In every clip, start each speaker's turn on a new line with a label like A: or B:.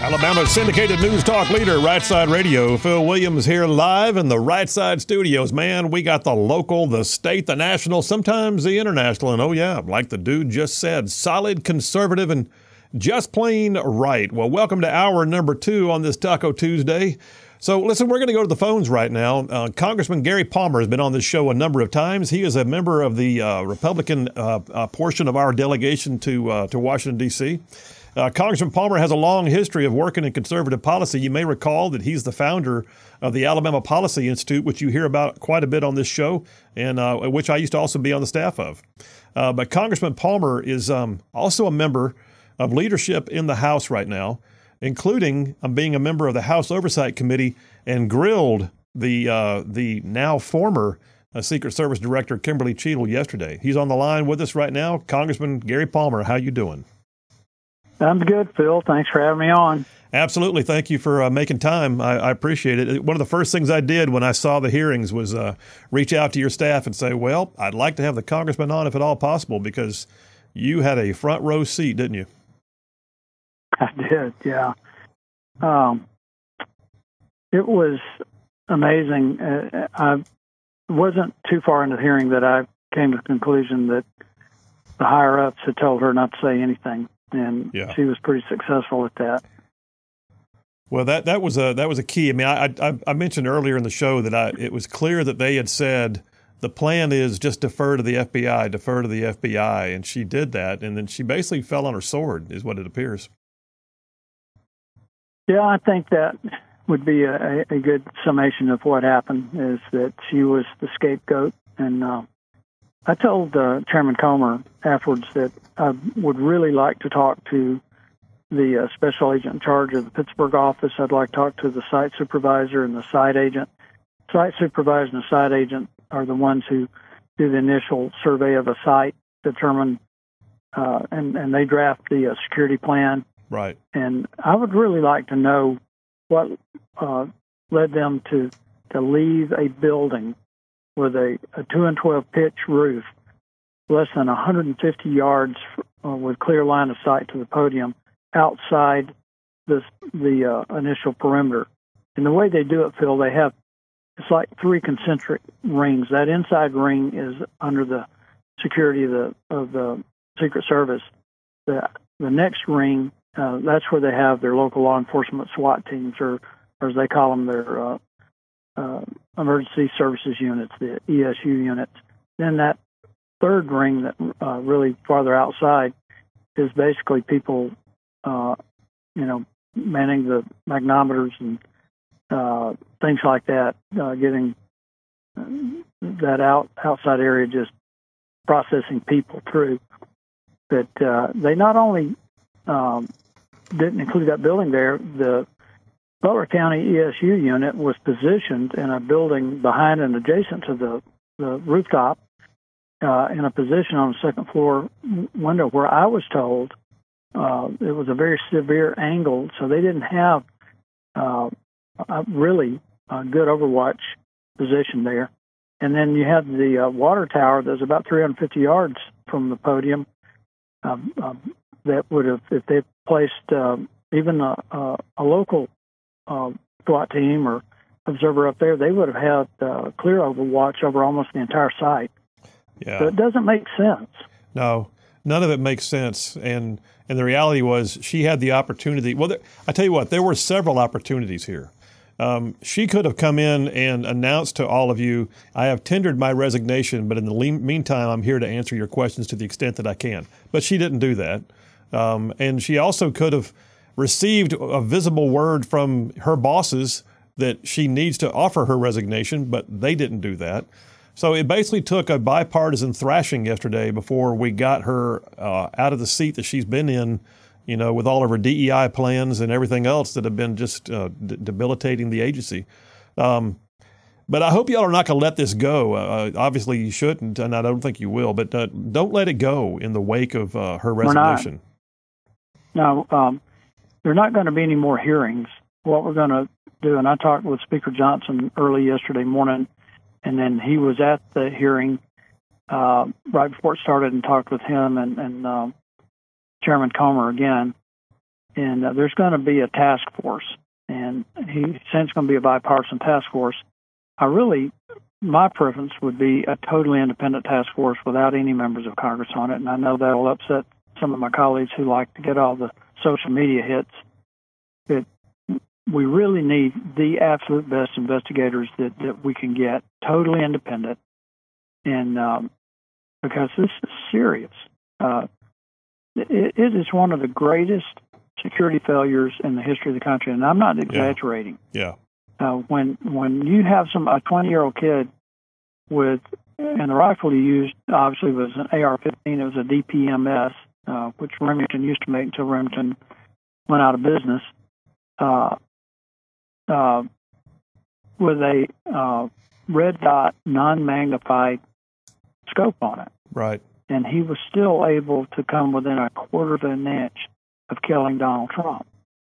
A: Alabama's syndicated news talk leader, Right Side Radio. Phil Williams here live in the Right Side studios. Man, we got the local, the state, the national, sometimes the international. And oh yeah, like the dude just said, solid, conservative, and just plain right. Well, welcome to hour number 2 on this Taco Tuesday. So listen, we're going to go to the phones right now. Congressman Gary Palmer has been on this show a number of times. He is a member of the Republican portion of our delegation to Washington, D.C. Congressman Palmer has a long history of working in conservative policy. You may recall that he's the founder of the Alabama Policy Institute, which you hear about quite a bit on this show, and which I used to also be on the staff of. But Congressman Palmer is also a member of leadership in the House right now, including being a member of the House Oversight Committee and grilled the now former Secret Service Director Kimberly Cheadle yesterday. He's on the line with us right now. Congressman Gary Palmer, how you doing?
B: I'm good, Phil. Thanks for having me on.
A: Absolutely. Thank you for making time. I appreciate it. One of the first things I did when I saw the hearings was reach out to your staff and say, well, I'd like to have the congressman on if at all possible, because you had a front row seat, didn't you?
B: I did, yeah. It was amazing. I wasn't too far into the hearing that I came to the conclusion that the higher-ups had told her not to say anything. And she was pretty successful at that.
A: Well, that was a key. I mean, I mentioned earlier in the show that it was clear that they had said the plan is just defer to the FBI, and she did that, and then she basically fell on her sword, is what it appears.
B: Yeah, I think that would be a good summation of what happened, is that she was the scapegoat, and I told Chairman Comer afterwards that I would really like to talk to the special agent in charge of the Pittsburgh office. I'd like to talk to the site supervisor and the site agent. Site supervisor and the site agent are the ones who do the initial survey of a site, determine, and they draft the security plan.
A: Right.
B: And I would really like to know what led them to leave a building with a 2 and 12 pitch roof, less than 150 yards with clear line of sight to the podium outside the initial perimeter. And the way they do it, Phil, it's like 3 concentric rings. That inside ring is under the security of the Secret Service. The next ring, that's where they have their local law enforcement SWAT teams, or as they call them, their emergency services units, the ESU units. Then that third ring that really farther outside is basically people, manning the magnometers and things like that, getting that outside area, just processing people through. But they not only didn't include that building there, the Butler County ESU unit was positioned in a building behind and adjacent to the rooftop, in a position on the second floor window where I was told it was a very severe angle, so they didn't have a really good overwatch position there. And then you have the water tower that's about 350 yards from the podium. That would have, if they placed even a local SWAT team or observer up there, they would have had clear overwatch over almost the entire site.
A: Yeah.
B: So it doesn't make sense.
A: No, none of it makes sense. And the reality was she had the opportunity. Well, I tell you what, there were several opportunities here. She could have come in and announced to all of you, I have tendered my resignation, but in the meantime, I'm here to answer your questions to the extent that I can. But she didn't do that. And she also could have received a visible word from her bosses that she needs to offer her resignation, but they didn't do that. So it basically took a bipartisan thrashing yesterday before we got her out of the seat that she's been in, with all of her DEI plans and everything else that have been just debilitating the agency. But I hope y'all are not going to let this go. Obviously, you shouldn't, and I don't think you will. But don't let it go in the wake of her resignation.
B: No, there are not going to be any more hearings. What we're going to do, and I talked with Speaker Johnson early yesterday morning, and then he was at the hearing right before it started and talked with him and Chairman Comer again. And there's going to be a task force, and he said it's going to be a bipartisan task force. My preference would be a totally independent task force without any members of Congress on it, and I know that will upset some of my colleagues who like to get all the social media hits. But we really need the absolute best investigators that we can get, totally independent, and because this is serious. It is one of the greatest security failures in the history of the country, and I'm not exaggerating.
A: Yeah.
B: When you have a 20-year-old kid with, and the rifle he used obviously was an AR-15, it was a DPMS, which Remington used to make until Remington went out of business, with a red dot, non-magnified scope on it.
A: Right.
B: And he was still able to come within a quarter of an inch of killing Donald Trump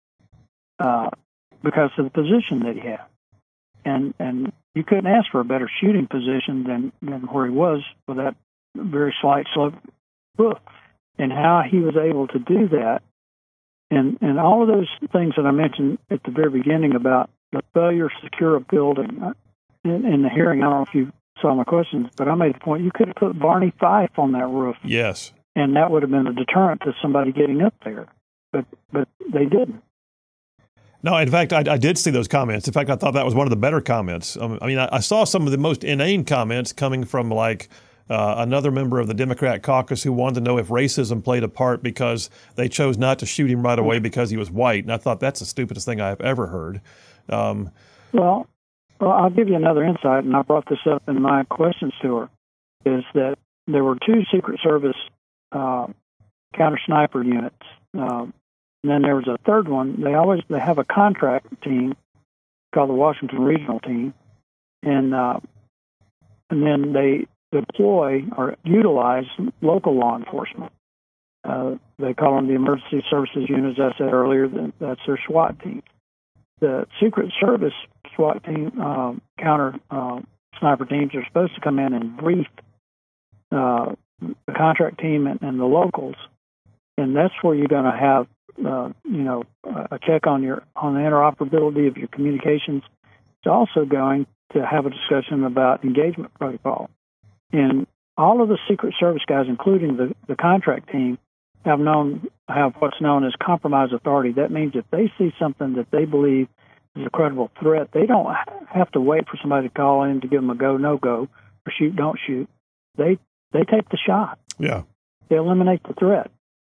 B: because of the position that he had. And you couldn't ask for a better shooting position than where he was with that very slight slope roof. And how he was able to do that, and all of those things that I mentioned at the very beginning about the failure to secure a building. In the hearing, I don't know if you saw my questions, but I made the point you could have put Barney Fife on that roof.
A: Yes.
B: And that would have been a deterrent to somebody getting up there. But they didn't.
A: No, in fact, I did see those comments. In fact, I thought that was one of the better comments. I saw some of the most inane comments coming from another member of the Democrat caucus who wanted to know if racism played a part because they chose not to shoot him right away because he was white. And I thought that's the stupidest thing I've ever heard.
B: Well, I'll give you another insight, and I brought this up in my questions to her, is that there were 2 Secret Service counter sniper units. And then there was a third one. They have a contract team called the Washington Regional Team, and then they deploy or utilize local law enforcement. They call them the Emergency Services Unit, as I said earlier. That's their SWAT team. The Secret Service SWAT team, counter sniper teams, are supposed to come in and brief the contract team and the locals, and that's where you're going to have a check on the interoperability of your communications. It's also going to have a discussion about engagement protocol. And all of the Secret Service guys, including the contract team, have what's known as compromise authority. That means if they see something that they believe is a credible threat, they don't have to wait for somebody to call in to give them a go, no go, or shoot, don't shoot. They take the shot.
A: Yeah.
B: They eliminate the threat.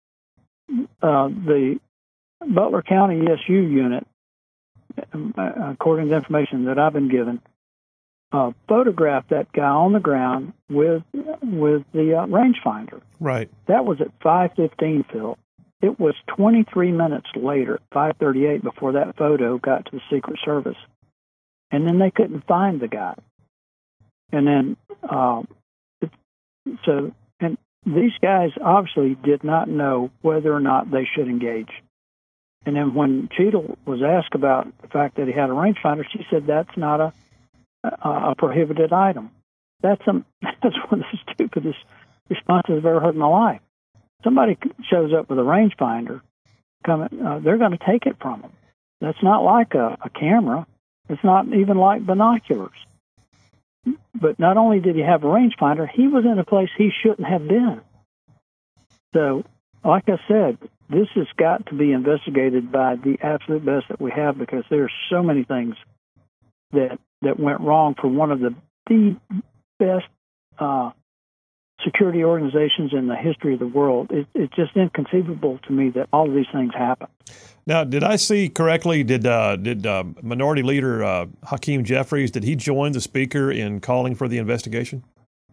B: The Butler County ESU unit, according to the information that I've been given, photographed that guy on the ground with the rangefinder.
A: Right.
B: That was at 5:15, Phil. It was 23 minutes later, 5:38, before that photo got to the Secret Service, and then they couldn't find the guy. And then, and these guys obviously did not know whether or not they should engage. And then when Cheadle was asked about the fact that he had a rangefinder, she said that's not a prohibited item. That's one of the stupidest responses I've ever heard in my life. Somebody shows up with a rangefinder, they're going to take it from them. That's not like a camera. It's not even like binoculars. But not only did he have a rangefinder, he was in a place he shouldn't have been. So, like I said, this has got to be investigated by the absolute best that we have, because there are so many things that went wrong for one of the best security organizations in the history of the world. It's just inconceivable to me that all of these things happen.
A: Now, did I see correctly, did Minority Leader Hakeem Jeffries, did he join the Speaker in calling for the investigation?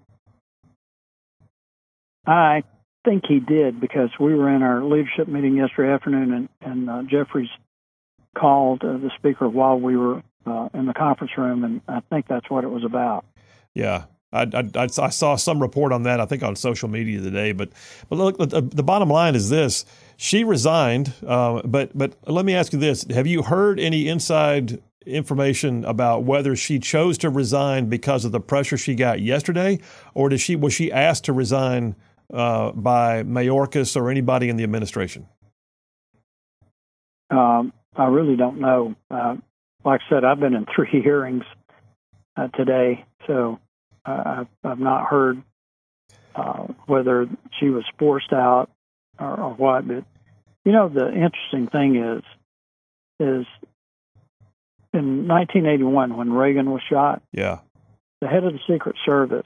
B: I think he did, because we were in our leadership meeting yesterday afternoon, and Jeffries called the Speaker while we were in the conference room, and I think that's what it was about.
A: Yeah. I saw some report on that, I think, on social media today. But look, the bottom line is this. She resigned, but let me ask you this. Have you heard any inside information about whether she chose to resign because of the pressure she got yesterday, or was she asked to resign by Mayorkas or anybody in the administration?
B: I really don't know. Like I said, I've been in 3 hearings today, so I've not heard whether she was forced out or what. But the interesting thing is in 1981 when Reagan was shot,
A: yeah,
B: the head of the Secret Service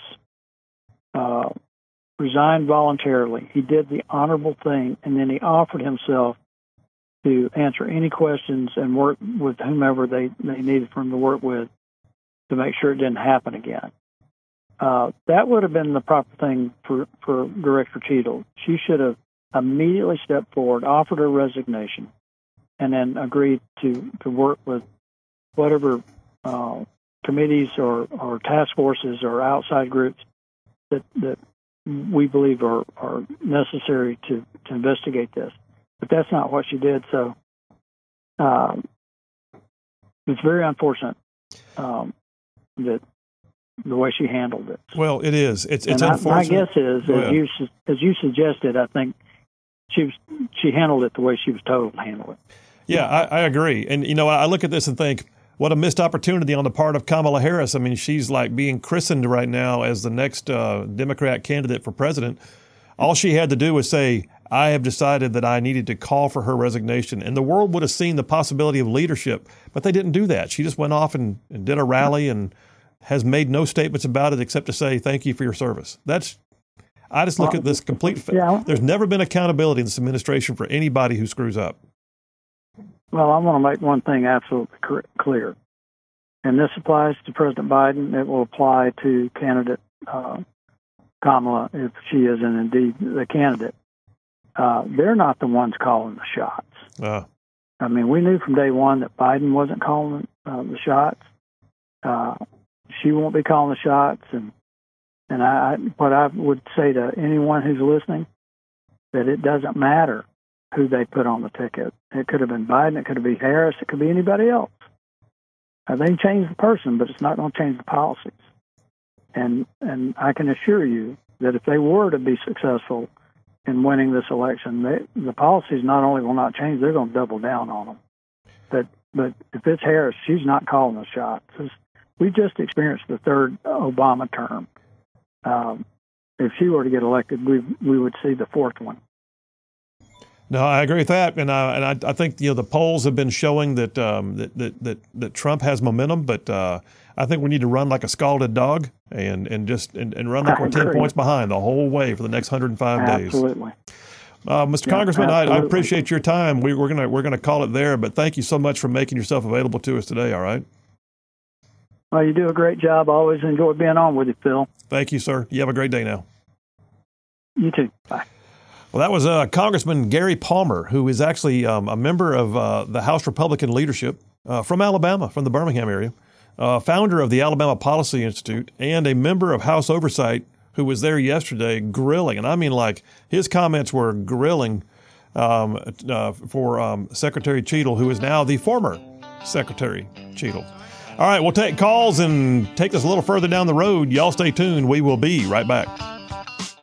B: resigned voluntarily. He did the honorable thing, and then he offered himself to answer any questions and work with whomever they needed for him to work with to make sure it didn't happen again. That would have been the proper thing for Director Cheadle. She should have immediately stepped forward, offered her resignation, and then agreed to work with whatever committees or task forces or outside groups that we believe are necessary to investigate this. But that's not what she did, so it's very unfortunate that the way she handled it.
A: Well, it is. It's unfortunate.
B: My guess is, as you suggested, I think she handled it the way she was told to handle it.
A: Yeah, I agree. And, I look at this and think, what a missed opportunity on the part of Kamala Harris. I mean, she's like being christened right now as the next Democrat candidate for president. All she had to do was say, I have decided that I needed to call for her resignation. And the world would have seen the possibility of leadership, but they didn't do that. She just went off and did a rally and has made no statements about it except to say, thank you for your service. I just look at this complete. There's never been accountability in this administration for anybody who screws up.
B: Well, I want to make one thing absolutely clear, and this applies to President Biden. It will apply to candidate Kamala if she is indeed the candidate. They're not the ones calling the shots. I mean, we knew from day one that Biden wasn't calling the shots. She won't be calling the shots, and what I would say to anyone who's listening, that it doesn't matter who they put on the ticket. It could have been Biden, it could have been Harris, it could be anybody else. They can change the person, but it's not going to change the policies. And I can assure you that if they were to be successful in winning this election, the policies not only will not change, they're going to double down on them. But if it's Harris, she's not calling the shots. We just experienced the 3rd Obama term. If she were to get elected, we would see the 4th one.
A: No, I agree with that, and I think the polls have been showing that that Trump has momentum, but I think we need to run like a scalded dog and run like we're 10 points behind the whole way for the next 105 days.
B: Absolutely.
A: Mr. Congressman, I appreciate your time. We're gonna call it there, but thank you so much for making yourself available to us today. All right.
B: Well, you do a great job. I always enjoy being on with you, Phil.
A: Thank you, sir. You have a great day now.
B: You too. Bye.
A: Well, that was Congressman Gary Palmer, who is actually a member of the House Republican leadership from Alabama, from the Birmingham area, founder of the Alabama Policy Institute, and a member of House Oversight who was there yesterday grilling. And I mean, like, his comments were grilling for Secretary Cheadle, who is now the former Secretary Cheadle. All right, we'll take calls and take this a little further down the road. Y'all stay tuned. We will be right back.